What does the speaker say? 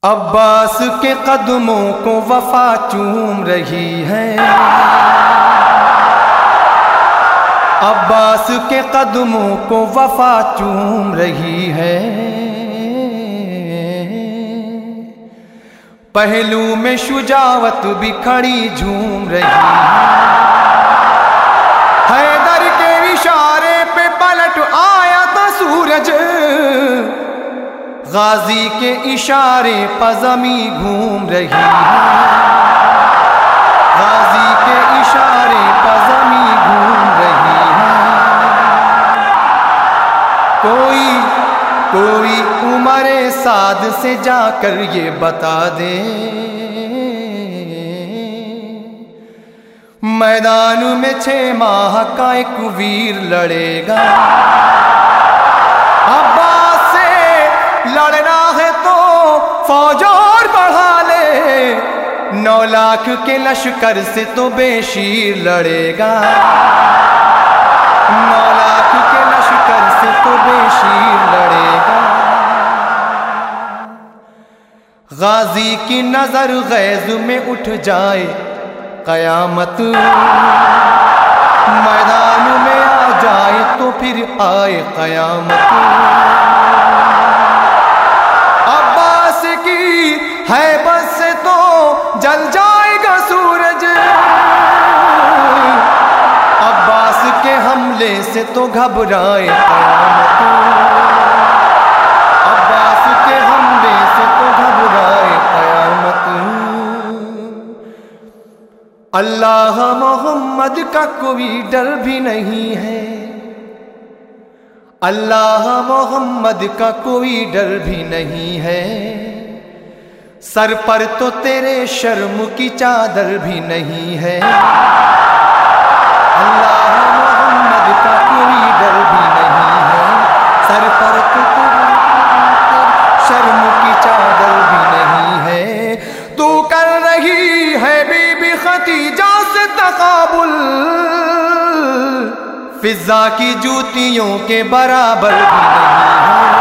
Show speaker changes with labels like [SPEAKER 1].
[SPEAKER 1] अब्बास के कदमों को वफा चूम रही है। अब्बास के कदमों को वफा चूम रही है। पहलू में शुजावत भी खड़ी झूम रही है। हैदर के इशारे पे पलट आया था सूरज, गाजी के इशारे पर ज़मीं घूम रही है। गाजी के इशारे पर ज़मीं घूम रही है। कोई उमरे साद से जाकर ये बता दे, मैदान में 6 माह का एक वीर लड़ेगा। अब्बास से लड़ना है तो फौज और बढ़ा ले, 9 लाख के लश्कर से तो बेशीर लड़ेगा। 9 लाख के लश्कर से तो बेशीर लड़ेगा। गाजी की नजर गैज में उठ जाए कयामत, मैदान में आ जाए तो फिर आए कयामत। अब्बास की हैबत से तो जल जाएगा सूरज, अब्बास के हमले से तो घबराए कयामत। अब्बास के हमले से तो घबराए कयामत। अल्लाह मोहम्मद का कोई डर भी नहीं है। अल्लाह मोहम्मद का कोई डर भी नहीं है। सर पर तो तेरे शर्म की चादर भी नहीं है। अल्लाह मोहम्मद का कोई डर भी नहीं है। सर पर तो तेरे शर्म की चादर भी नहीं है। तू कर रही है बीबी खदीजा से तकाबुल, फिजा की जूतियों के बराबर भी नहीं है।